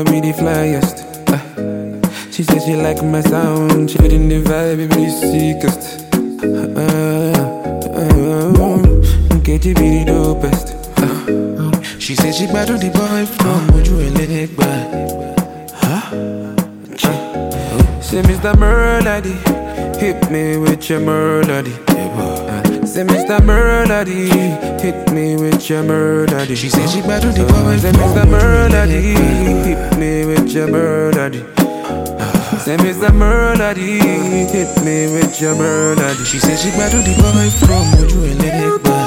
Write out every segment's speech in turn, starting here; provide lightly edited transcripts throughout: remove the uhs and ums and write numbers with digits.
call me the flyest. She said she like my sound, she in the vibe, be the sickest. KG be the dopest. She said she battle the boy from Moju and let it back. Say Mr. Melody, hit me with your melody. Say Mr. Melody, hit me with your melody. She said she battle the boy. Say Mr. Melody, hit me with your melody. Say Mr. Melody, hit me with your melody. She said she battle the boy from Moju and let it back.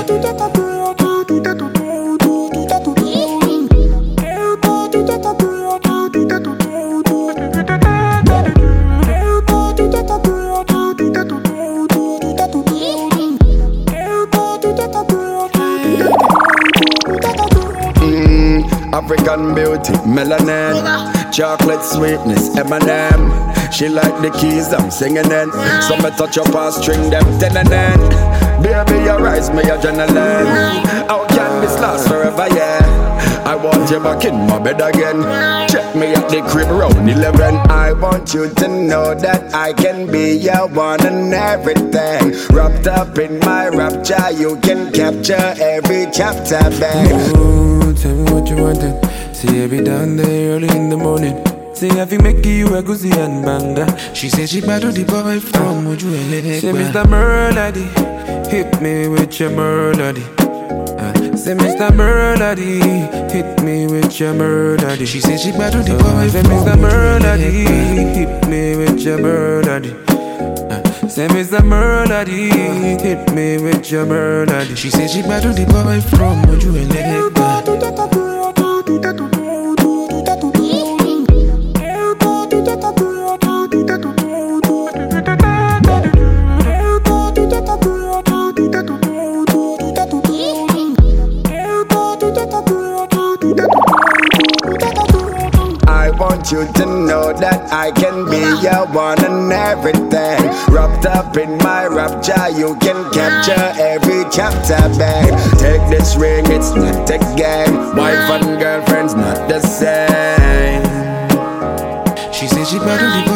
African beauty, melanin, chocolate sweetness, M&M. She like the keys, I'm singing in. So me touch up and string them telling in. Baby, you rise me adrenaline. How can this last forever, yeah? I want you back in my bed again. Check me at the crib round 11. I want you to know that I can be your one and everything. Wrapped up in my rapture, you can capture every chapter, babe. Ooh, tell me what you wanted. See every down there early in the morning. Say if you make you a goosey and banga. She said she battle the boy from Moju and let it. Say Mr. Melody, hit me with your melody. Say Mr. Melody, hit me with your melody. She said she battle the boy. Say Mr. Melody, hit me with your melody. Say Mr. Melody, hit me with your melody. She said she battle the boy from Moju and let it back. I want you to know that I can be your one and everything. Wrapped up in my rapture, you can capture every chapter, babe. Take this ring, it's not a game. Wife and girlfriend's not the same. She said she battle the